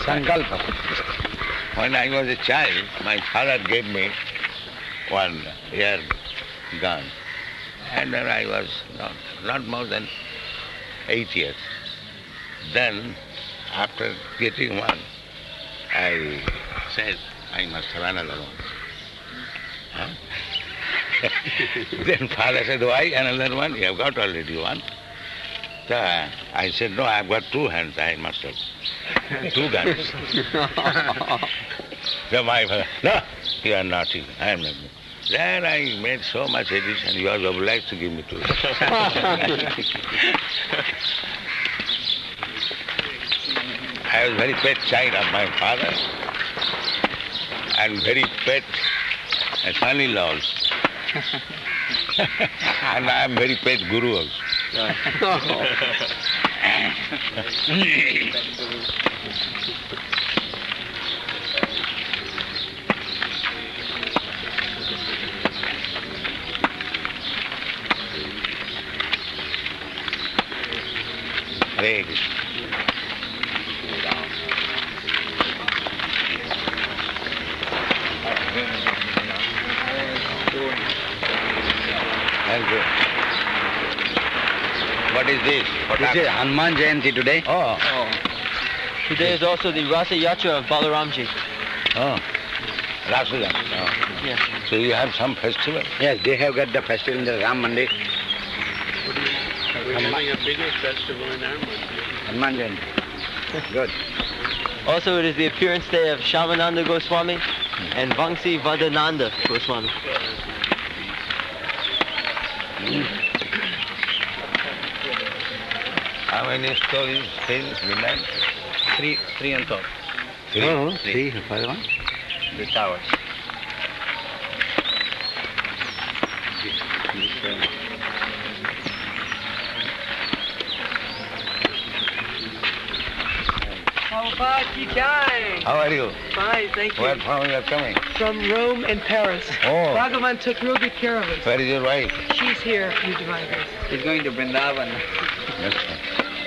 Sankalpa. When I was a child, my father gave me one air gun. And when I was not more than 8 years. Then, after getting one, I said, I must have another one. Huh? Then father said, why another one? You have got already one. So I said, no, I have got two hands. I must have two guns. So my father, no, you are naughty. I am not. Then I made so much addition, you are obliged to give me two. I was very pet child of my father and very pet son-in-law also. And I am very pet guru also. Hare Krishna. What is this? This is Hanuman Jayanti today. Oh. Today is also the Rasa Yatra of Balaramji. Oh. Rasa. Oh. Yes. So you have some festival? Yes, they have got the festival in the Ram Mandir. We're having a bigger festival in our Mandir. Hanuman Jayanti. Good. Also, it is the appearance day of Shamananda Goswami and Vangsi Vadananda Goswami. How many stories still remain? Three on top. Three, five, one. The towers. How are you? Fine, thank you. Where from you are coming? From Rome and Paris. Oh. Bhagavan took real good care of us. Where is your wife? She's here, you divine grace. He's going to Vrindavan. Yes, sir.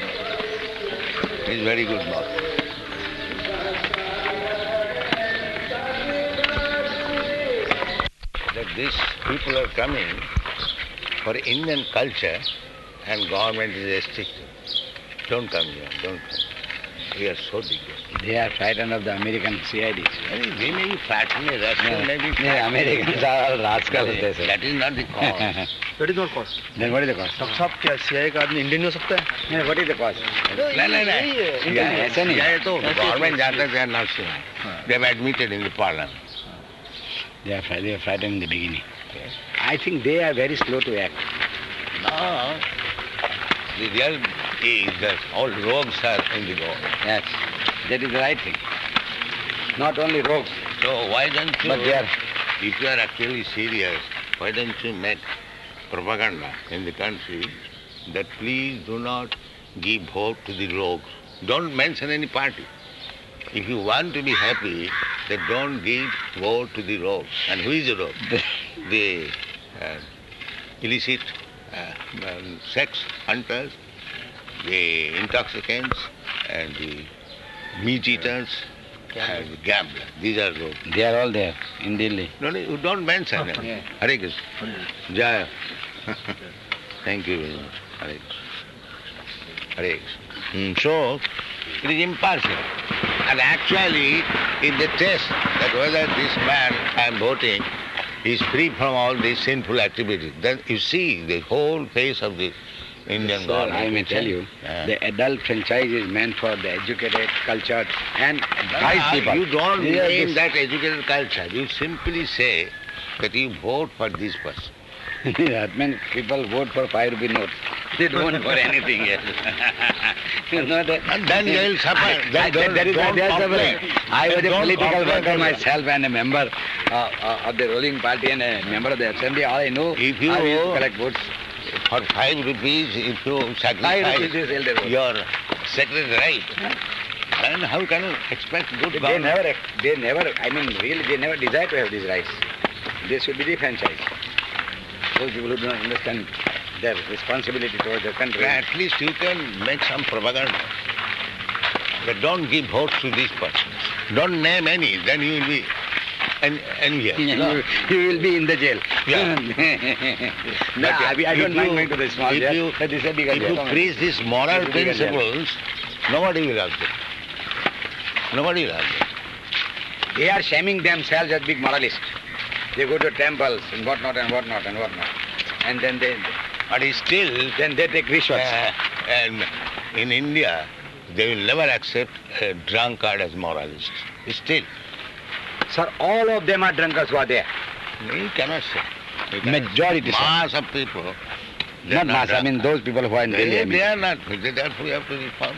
He's very good boss. That these people are coming for Indian culture and government is restricting. Don't come here, don't come. We are so big. They are frightened of the American CIDs. We may be frightened, Russian may be The frightened. Americans are all rascals, they say. That is not the cause. That is not cost. Then what is the cost? साहब क्या CIA का आदमी Indian हो सकता है? Yeah, what is the cost? नहीं, ऐसा नहीं। CIA तो government जानता है, they are not sure. They have admitted in the parliament. They are frightened in the beginning. I think they are very slow to act. No. The real is that all rogues are in the government. Yes, that is the right thing. Not only rogues, So why don't you, but they are... if you are actually serious, why don't you make propaganda in the country that please do not give vote to the rogues. Don't mention any party. If you want to be happy, then don't give vote to the rogues. And who is the rogue? The illicit sex hunters, the intoxicants, and the meat eaters, and the gamblers. These are rogues. They are all there in Delhi. No, you don't mention them. Yeah. Hare Krishna. Jaya. Thank you very much. Hare Krishna. Hare Krishna. So, it is impartial. And actually, in the test that whether this man I am voting is free from all these sinful activities, then you see the whole face of the Indian Sir, government. I may tell you, Yeah. the adult franchise is meant for the educated, cultured, and wise people. You don't These are mean this- that educated culture. You simply say that you vote for this person. That means people vote for 5 rupee notes. They don't vote for anything else. You know that? And then they will suffer. Then don't complain. I was a Don't political complain worker to them. myself and a member of the ruling party and a member of the assembly. All I know, If you- how we used to collect votes. For 5 rupees, if you 5 sacrifice rupees is elder vote. your sacred right, then how can you expect good They government? never, I mean, really, they never desire to have these rights. They should be defranchised. Those people who do not understand their responsibility towards the country. At least you can make some propaganda. But don't give vote to this person. Don't name any, then you will be envious. No. You will be in the jail. Yeah. No, I don't mind going to the small if jail. you, But this is a bigger if jail. you preach these moral It's a bigger jail. principles, nobody will object. Nobody will object. They are shaming themselves as big moralists. They go to temples and whatnot and whatnot and whatnot. And then they But take rishwats. and in India, they will never accept a drunkard as moralist. Still, Sir, all of them are drunkards who are there. you cannot say. You cannot Majority, say. sir. Mass of people. they are Not mass, I mean drunkards. those people who are in Delhi. I mean. They are not. Therefore, we have to reform.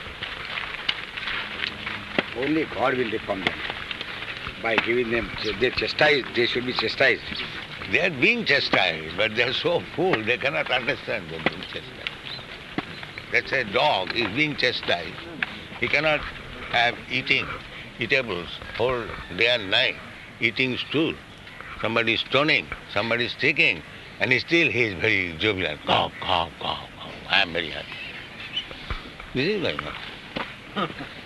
Only God will reform them. By giving them, they chastise, they should be chastised. They are being chastised, but they are so fool, they cannot understand they are being chastised. That's a dog is being chastised. He cannot have eatables whole day and night, eating stool. Somebody is stoning, somebody is kicking, and still he is very jovial. Cow, cow, cow, cow. I am very happy. This is going on.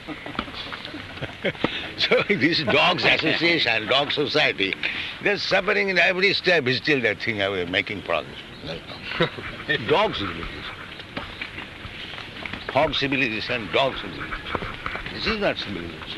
So this dogs association, dog society, they're suffering in every step. Still they think we're making progress. Dog civilization. Hog civilization, dog civilization. This is not civilization.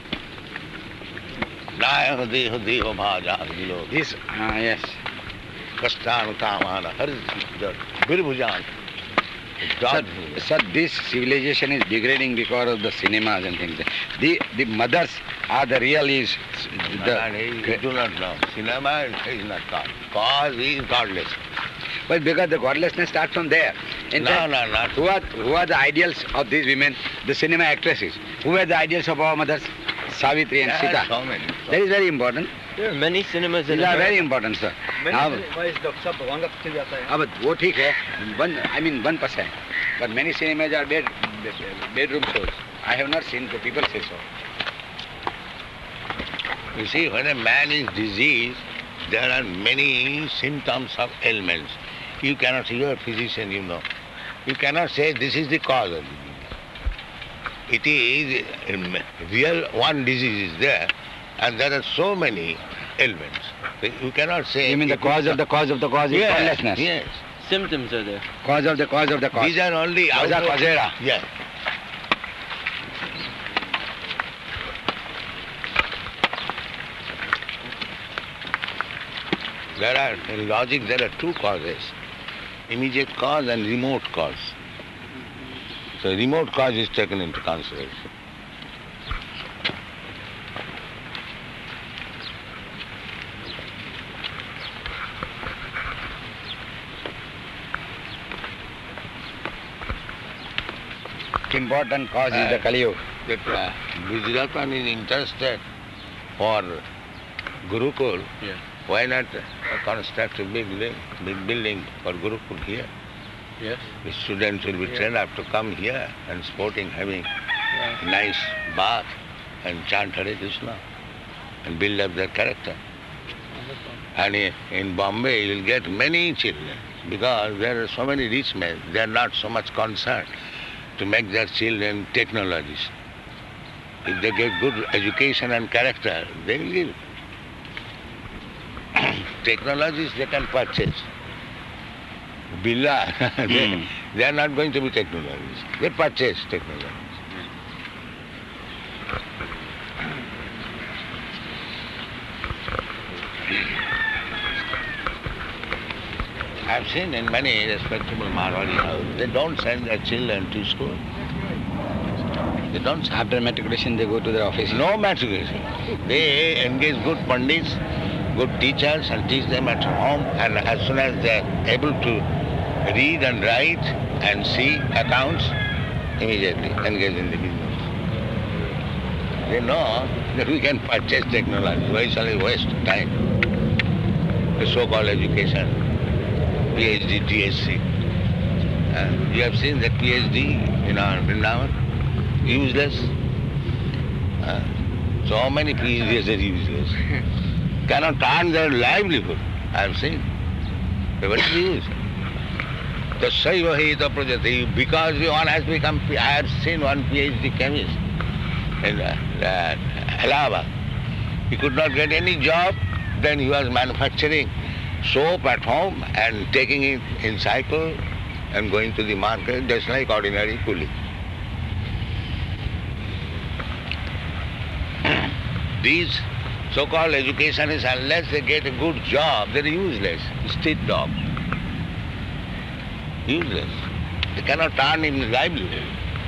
Naya deho deho bhaja dilo. This, yes. Kastan kamana harisita birbhujan. Sir, this civilization is degrading because of the cinemas and things. The mothers are the real is You do not know. Cinema is not God. Cause is godless. But because the godlessness starts from there. In No, fact, no, not. who are the ideals of these women? The cinema actresses. Who were the ideals of our mothers? Savitri and There are Sita. so many. That is very important. There are many cinemas in These are America. very important, sir. Now, अब वो ठीक है, 1%. But many cinemas are bedroom shows. I have not seen, so people say so. You see, when a man is diseased, there are many symptoms of ailments. You cannot, you are a physician, you know. You cannot say this is the cause of it. It is real one disease is there, and there are so many ailments. You cannot say. You mean the cause of the cause of the cause is Yes, godlessness? yes. Symptoms are there. Cause of the cause of the cause. These are only Causa outer- causera. Yes. There are, in logic, there are two causes, immediate cause and remote cause. So remote cause is taken into consideration. Important cause is the Kali Yuga. That Gujratman is interested for Gurukul. Yeah. Why not construct a big building for Gurukul here? Yes. The students will be trained up to come here and sporting, having nice bath and chant Hare Krishna and build up their character. And in Bombay you will get many children because there are so many rich men, they are not so much concerned to make their children technologists. If they get good education and character, they will give. Technologies they can purchase. Billah, they are not going to be technologists. They purchase technologies. I've seen in many respectable Marwari houses, they don't send their children to school. They don't send. After matriculation, they go to their office. No matriculation. They engage good pandits, good teachers and teach them at home, and as soon as they are able to read and write and see accounts, immediately engage in the business. They know that we can purchase technology. Why shall we waste time? The so-called education, PhD, DSc. You have seen that PhD in our Vrindavan? Useless. So many PhDs are useless. Cannot earn their livelihood. I have seen. But what is the use? Tasaiva hita prajati. Because one has become, I have seen one PhD chemist. in Allahabad. He could not get any job, then he was manufacturing soap at home and taking it in cycle and going to the market just like ordinary coolie. These so-called educationists, unless they get a good job, they're useless, street dog. Useless. They cannot earn in livelihood.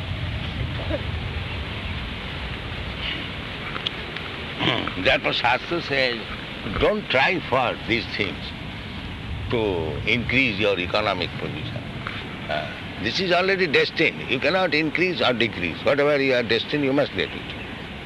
Therefore Shastra says, don't try for these things to increase your economic position. This is already destined. You cannot increase or decrease. Whatever you are destined, you must get it.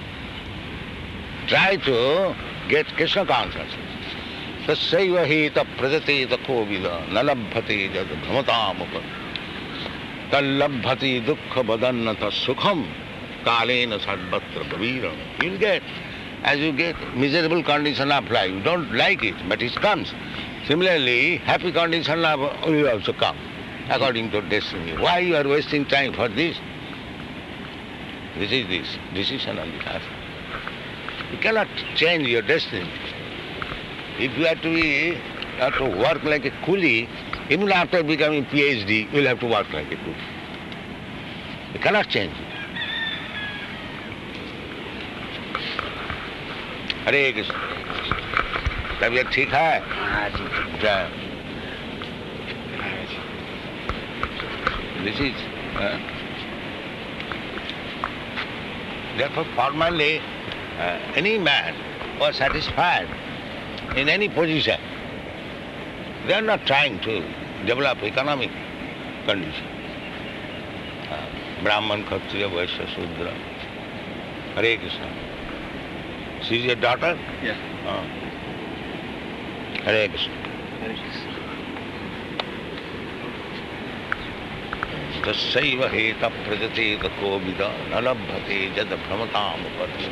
Try to get Krishna consciousness. Tasyaiva hita prajate takhovida nalabhati jad bhramatamupad tallabhati dukkha badannata sukham kalena sadvatra baviram. You'll get. As you get miserable condition of life, you don't like it, but it comes. Similarly, happy condition will also come, according to destiny. Why you are wasting time for this? This is this decision on the Shastra. You cannot change your destiny. If you have to work like a coolie, even after becoming PhD, you will have to work like a coolie. You cannot change it. हरे कृष्ण तबीयत ठीक है This is therefore formally any man who is satisfied in any position, they are not trying to develop economic condition. Brahman, Kshatriya, Vaishya, Shudra. Hare Krishna. She is your daughter? Yes. Hare Krishna. Hare Krishna. Tasyaiva heta prajate tako vida nalabhate jad bhramatam upati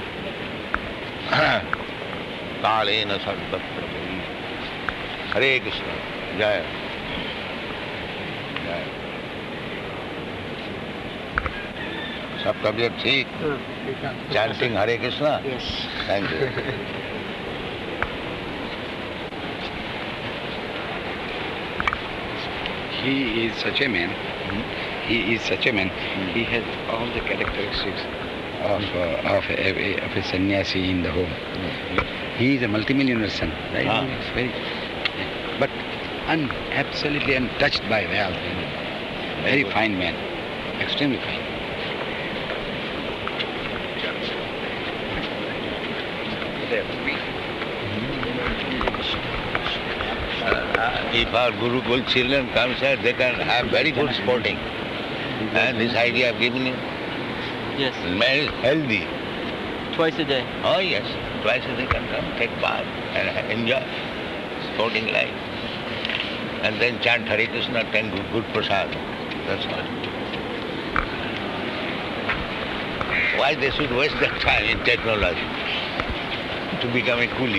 kalena sadvatra bhavi. Hare Krishna. Jaya. Jaya. सब तबीयत ठीक? Chanting Hare Krishna? Yes. Thank you. He is such a man. He is such a man. He has all the characteristics of a sannyasi in the home. He is a multimillionaire son, right? It's very, but absolutely untouched by wealth. Very fine man, extremely fine. If our Gurukul children comes here, they can have very good sporting. And this idea I've given you. Yes. Man is healthy. Twice a day. Oh yes, twice a day can come, take bath and enjoy sporting life. And then chant Hare Krishna, take good prasad. That's all. Why they should waste their time in technology to become a coolie?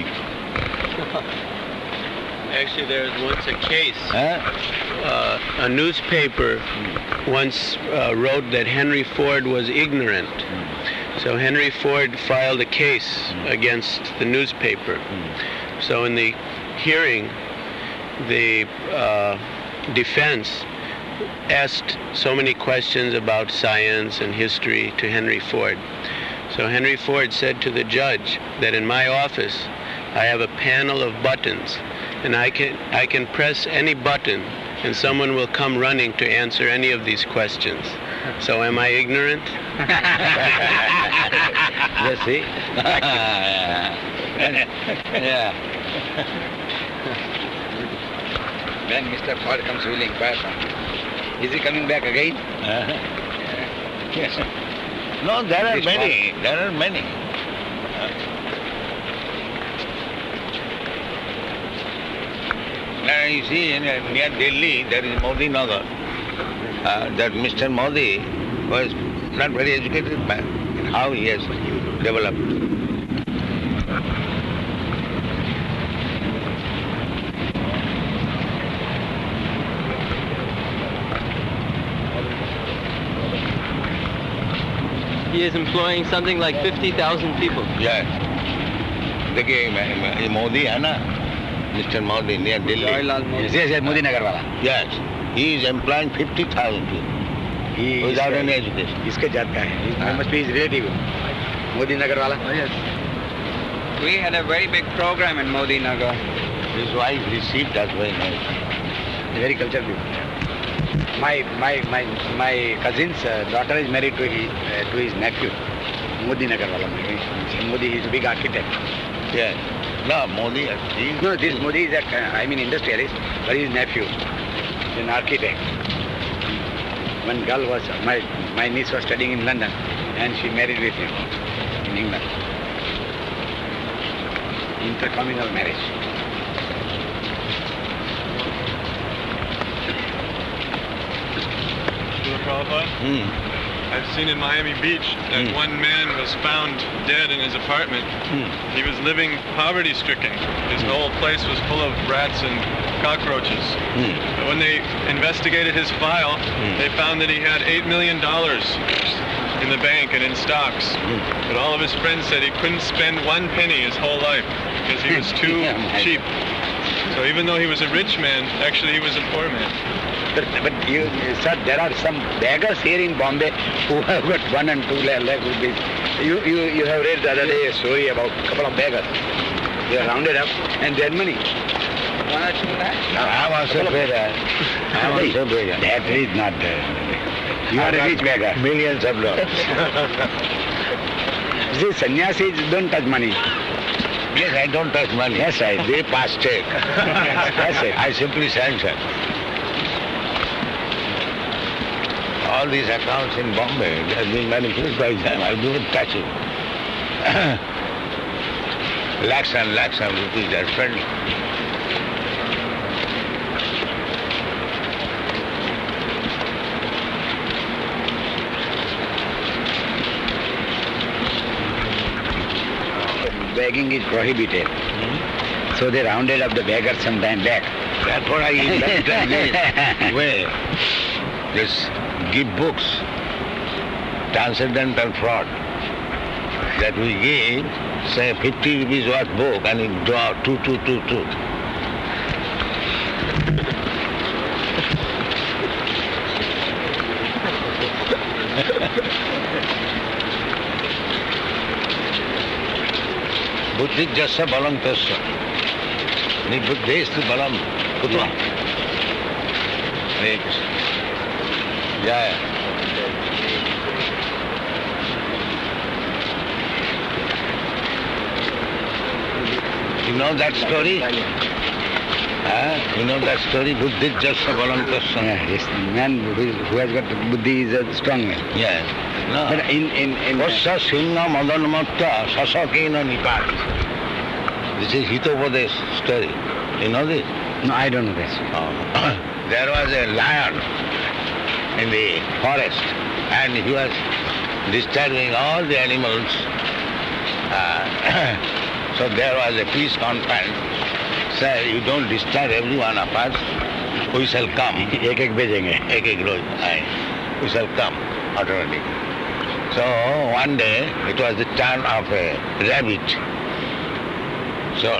Actually, there was once a case. A newspaper once wrote that Henry Ford was ignorant. So Henry Ford filed a case against the newspaper. So in the hearing, the defense asked so many questions about science and history to Henry Ford. So Henry Ford said to the judge that in my office I have a panel of buttons, and I can press any button and someone will come running to answer any of these questions. So am I ignorant? You see? Yeah. When Mr. Ford comes willing back, is he coming back again? Yes. No, there are many. There are many. Now you see, near Delhi, there is Modi Nagar. That Mr. Modi was not very educated man. How he has developed. he is employing something like 50,000 people. Yes. देखिए मोदी है ना, Mr. Modi near Delhi. Yes, Modi Nagar wala. Yes. He is employing 50,000 people without any education. इसके जात का है. He must be his relative. Modi Nagar wala. Yes. We had a very big program in Modi Nagar. His wife received us very nice. Very cultured people. My cousin's daughter is married to his nephew. Modi Nagar wala. Modi is a big architect. Yes. No, Modi. No, this Modi is industrialist, but his nephew is an architect. One girl was, my niece was studying in London and she married with him in England. Intercommunal marriage. I've seen in Miami Beach that one man was found dead in his apartment. He was living poverty-stricken. His whole place was full of rats and cockroaches. But when they investigated his file, they found that he had $8 million in the bank and in stocks. But all of his friends said he couldn't spend one penny his whole life because he was too cheap. So even though he was a rich man, actually he was a poor man. But sir, there are some beggars here in Bombay who have got 1 and 2 lakh rupees. You have read the other day a story about a couple of beggars. They are rounded up and their money. 1 or 2 lakhs? I was a beggar. That is not you are a rich beggar. Millions of dollars. See, sannyasis don't touch money. Yes, I don't touch money. Yes, I They pass check. That's it. I simply sanction. All these accounts in Bombay, they have been manipulated by them. I do not touch it. Lakhs and lakhs of rupees are spent. Begging is prohibited. So they rounded up the beggars some time back. That's what I invented. Where? Just give books, transcendental fraud, that we give, say 50 rupees worth book and you draw 2, 2, 2, 2. Buddhi jasa balam tasya. Ni buddhestu balam kutva. Hare Krishna. Yeah. You know that story? You know that story? Buddhi jasa balam tasya. Yes, man who has got buddhi is a strong man. Yeah. No. But in Vasya Singha Madanamatta Sasakena Nipat. This is Hitopadesh story. You know this? No, I don't know this. There was a lion in the forest and he was disturbing all the animals. So there was a peace conference. Sir, you don't disturb every one of us. We shall come. Ek bhejenge. Ek roz. We shall come automatically. So one day it was the turn of a rabbit. So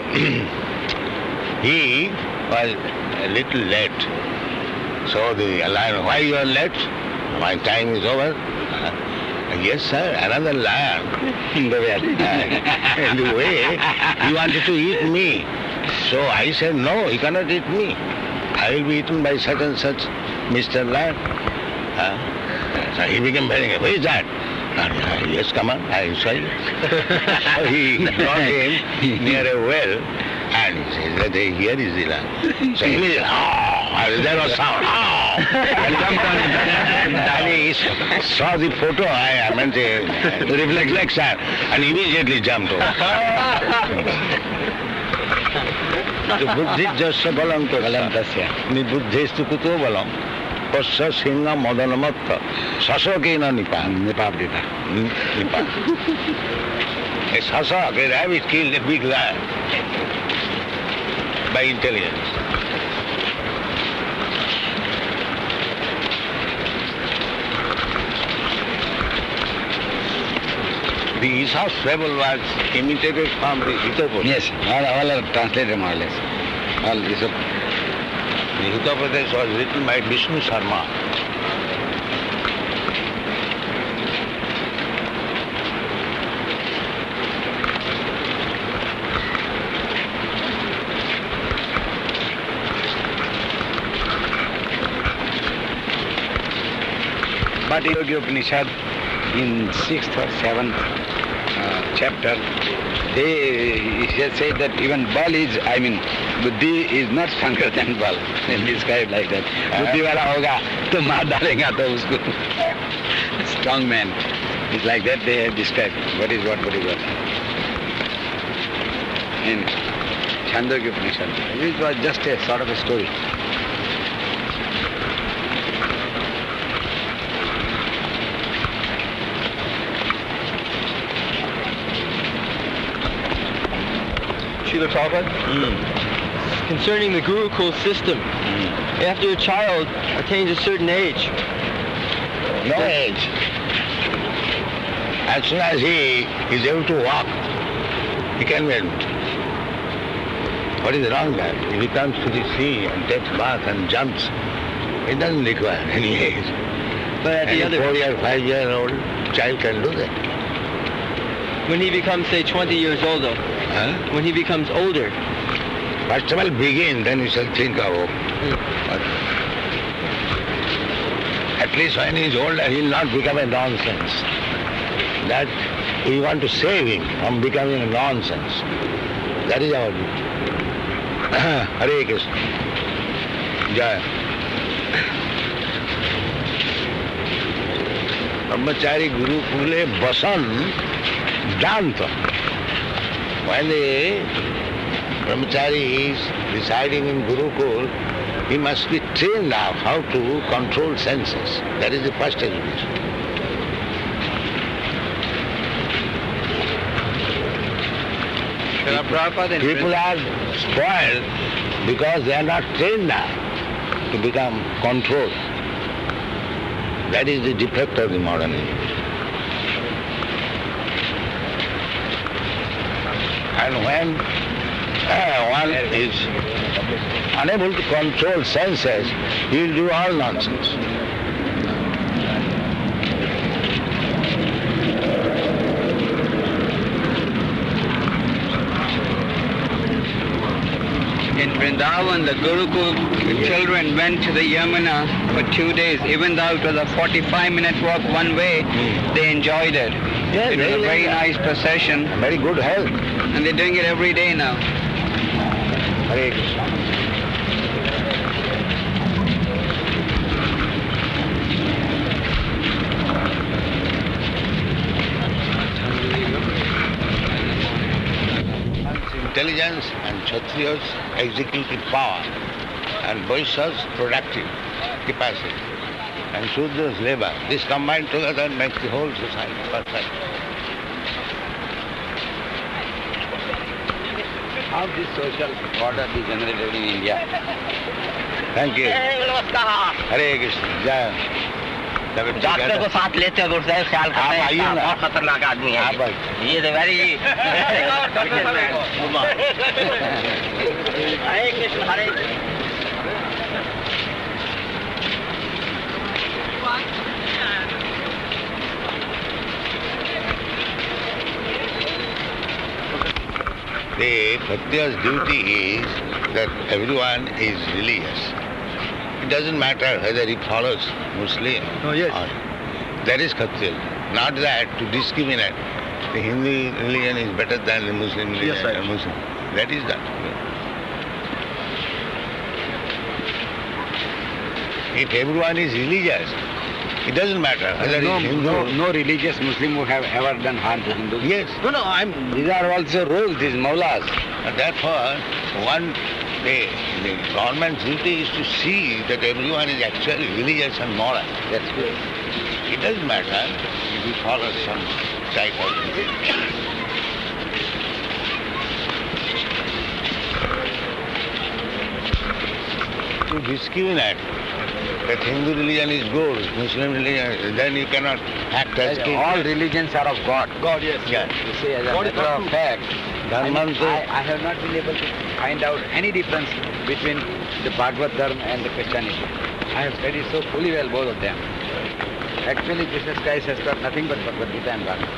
he was a little late. So the lion, why you are late? My time is over. Yes, sir, another lion. In the way, he wanted to eat me. So I said, no, he cannot eat me. I will be eaten by such and such Mr. Lion. So he became very angry. Where is that? Yes, come on, I am sorry. So he brought him near a well and he said that here is the lion. So immediately, there was sound. And jumped on him. And he saw the photo, I meant the reflection, and immediately jumped over. The buddhi jasa balam tasya. Ni buddhistu kuto balam. Pasya singha madanamatta. Sasakena nipadita. Nipad. A sasak, a rabbit killed a big lion by intelligence. The Aesop's fable was imitated from the Hitopadesa. Yes, all are translated more or less. All is a The Hitopadesa was written by Vishnu Sharma. But in Yoga Upanishad, in 6th or 7th chapter, he has said that even Bal is, Buddhi is not stronger than Bal. They describe like that. Buddhi wala hoga, to maar dalenga to usko. Strong man. It's like that they have described what is what. In Chandogya Upanishad, it was just a sort of a story. Srila Prabhupada, concerning the Gurukul system, after a child attains a certain age, No age. As soon as he is able to walk, he can be admitted. What is wrong there? If he comes to the sea and takes bath and jumps, it doesn't require any age. but at the Any other, 4 or 5 year old child can do that. when he becomes, say, 20 years older, Huh? when he becomes older, First of all, begin, then you shall think of what. At least when he is older, he will not become a nonsense. That we want to save him from becoming a nonsense. That is our duty. Hare Krishna. Jai. Brahmachari Guru Kule Basan Danta. When the Brahmachari is residing in Gurukul, he must be trained now how to control senses. That is the first education. People are spoiled because they are not trained now to become controlled. That is the defect of the modern age. And when one is unable to control senses, he will do all nonsense. In Vrindavan, the Gurukul children went to the Yamuna for 2 days. Even though it was a 45-minute walk one way, they enjoyed it. Yes, It was a very very nice procession, Very good health. and they're doing it every day now. Hare Krishna. Intelligence and Kshatriyas executive power and Vaishyas productive capacity and Shudras labor. This combined together makes the whole society perfect. How this social order is generated in India? Thank you. Hare Krishna. Jai. Doctor को साथ लेते हैं तो उसका ख्याल करते हैं आइए ना। बहुत खतरनाक आदमी है आप ये। ये तो very Hare Krishna Hare The Kshatriya's duty is that everyone is religious. It doesn't matter whether he follows Muslim Oh, yes. or... That is Kshatriya. Not that to discriminate. The Hindu religion is better than the Muslim religion. Yes, sir. or Muslim. That is that. If everyone is religious, it doesn't matter whether No, he's Hindu. no religious Muslim who have ever done harm to Hindus. Yes. These are also rules, these maulas. And therefore, the government's duty is to see that everyone is actually religious and moral. That's good. It doesn't matter if he follows some type of religion. To discriminate that Hindu religion is good, Muslim religion, then you cannot act as king. All religions are of God. God, yes. Yeah. You see, as a God is matter not of true. fact, Dharma I have not been able to find out any difference between the Bhagavad Dharma and the Christianity. I have studied so fully well both of them. Actually, Jesus Christ has taught nothing but Bhagavad Gita and Bhagavad.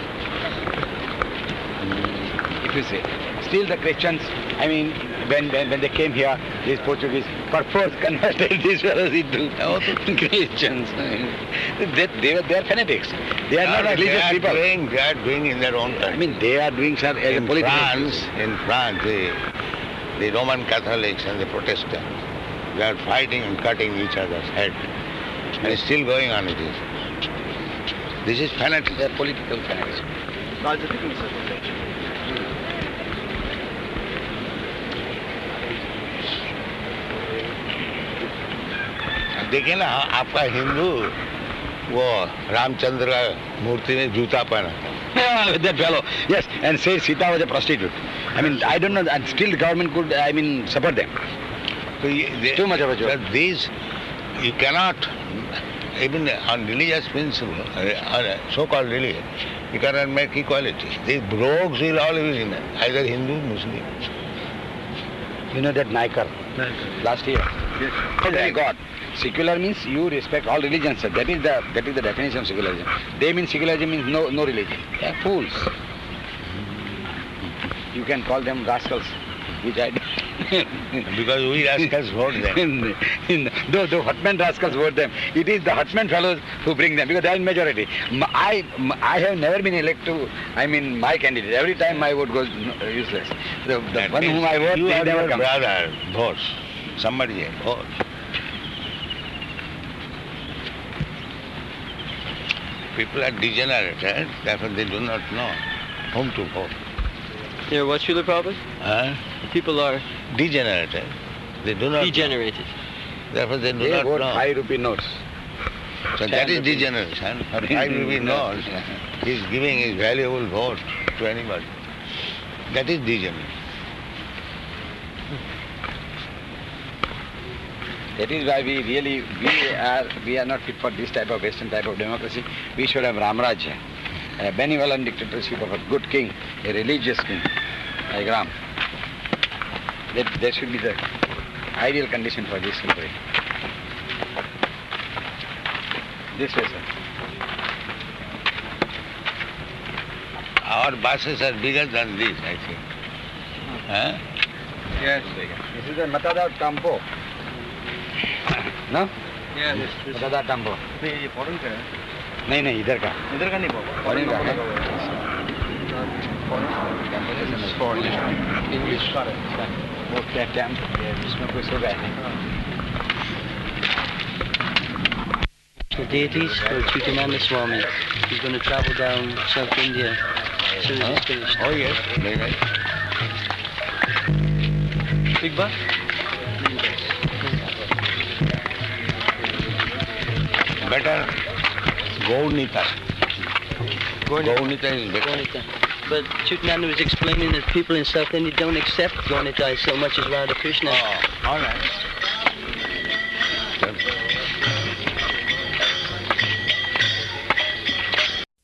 If you say. Still the Christians, I mean, when they came here, these Portuguese purpose converted these fellows into Christians. They are fanatics. They are not religious people. They are doing in their own country. I mean, they are doing some as a political. In France, the Roman Catholics and the Protestants, they are fighting and cutting each other's head. And it's still going on it is. This is fanaticism. They are political fanatics. देखिए ना आपका हिंदू वो रामचंद्र मूर्ति में जूता पहना. Yeah, that fellow. Yes, and say Sita was a prostitute. I mean, I don't know, and still the government could, support them. So Too much of a joke. But these, you cannot, even on religious principle, so-called religion, you cannot make equality. These rogues will always be either Hindu, Muslim. You know that Naikar, last year. Yes. Oh my God. Secular means you respect all religions, sir. That is the definition of secularism. They mean secularism means no religion. They are fools. You can call them rascals, which I do. Because we rascals vote them. The Hutman rascals vote them. It is the Hutman fellows who bring them because they are in majority. I have never been elected to, my candidate. Every time my vote goes useless. The one whom I vote, you they have never your come. brother votes. Somebody votes. People are degenerated, therefore they do not know whom to vote. Yeah, what, Srila Prabhupada? Huh? People are Degenerated. They do not degenerated. know. Therefore they do They not vote know. 5 rupee notes. So that is degeneration. 5 rupee notes. He is giving his valuable vote to anybody. That is degeneration. That is why we are not fit for this type of Western type of democracy. We should have Ramrajya, a benevolent dictatorship of a good king, a religious king, like Ram. That should be the ideal condition for this country. This way, sir. Our buses are bigger than this, I think. Huh? Yes, this is the Matador Tampo. No? Yes. Matador Tampo. ये foreign का है. नहीं इधर का. इधर का नहीं बाबा. Foreign का है. इंग्लिश का है. वो क्या कैंप जिसमें कुछ होगा है. Deities for Chutananda Swami. He's going to travel down South India as soon as it's finished. Oh yes, very nice. Big bus? Better Gaunita. Gaunita is better. Gaunita. But Chutananda was explaining that people in South India don't accept Gaunita so much as Radha Krishna. Oh, all right.